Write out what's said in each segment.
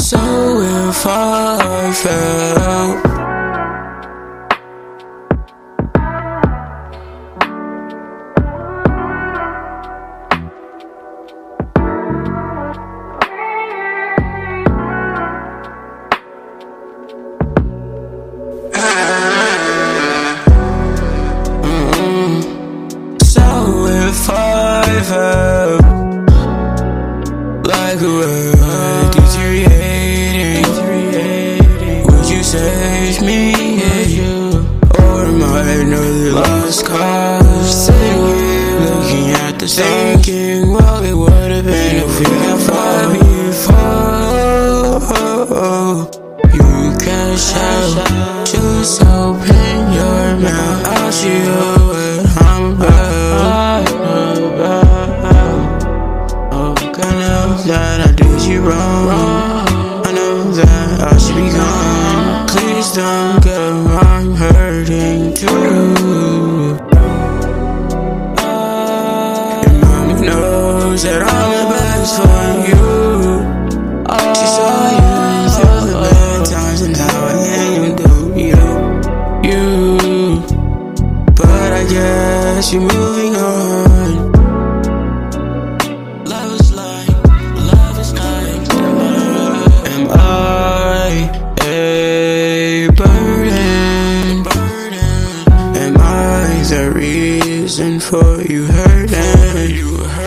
So if I fell, so if I fell, like a word deteriorating, would you save me? Or am I another lost cause? Sitting here looking at the stars, thinking, well, it would have been if we got far before. You cash out, just open your mouth. I'll show you what I'm about. I know that I did you wrong. I know that I should be gone. Please don't go, I'm hurting too. Your mama knows that I'm the best for you. She saw you through the bad times and how I handle you. But I guess you're moving on. Love is like, am I a burden? Am I the reason for you hurting?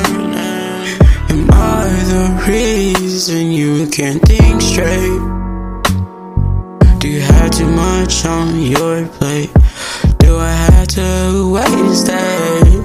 Am I the reason you can't think straight? Do you have too much on your plate? Do I have to waste it?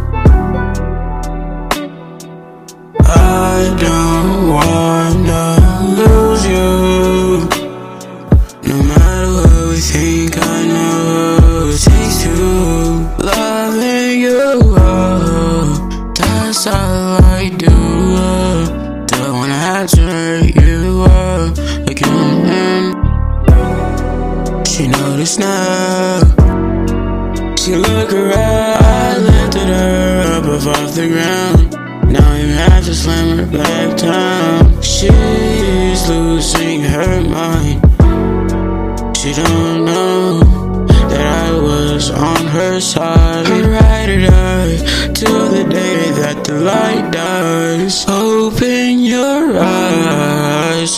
I don't wanna lose you. No matter what we think, I know it takes two. Loving you, that's all I do. Don't wanna have to hurt you again. She noticed now. She look around. I lifted her up off the ground. Now I have to slam her back down. She's losing her mind. She don't know that I was on her side. I ride or die till the day that the light dies. Open your eyes,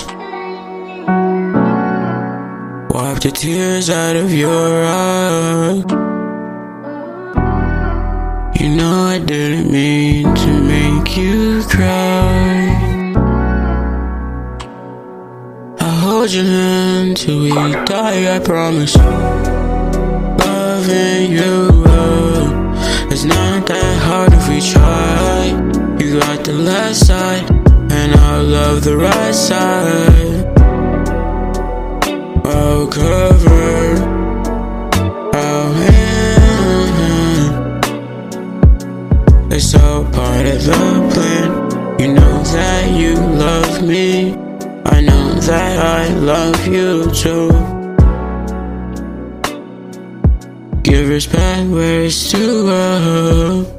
wipe the tears out of your eyes. You know I didn't mean to make you cry. I'll hold your hand till we die, I promise. Loving you is not that hard if we try. You got the left side, and I'll love the right side. I'll cover our hand. It's all part of the plan. You know that you love me. I know that I love you too. Give respect where it's due.